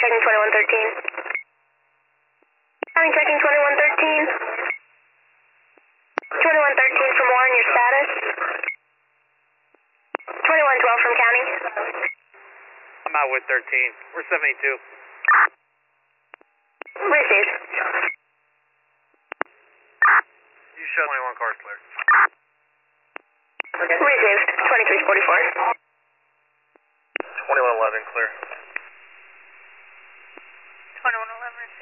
checking 2113. County checking 2113. 2113 from Warren, your status? 2112 from County. I'm out with 13. We're 72. Received. You show 21 cars clear. Received. 2344. 2111 clear. 2111.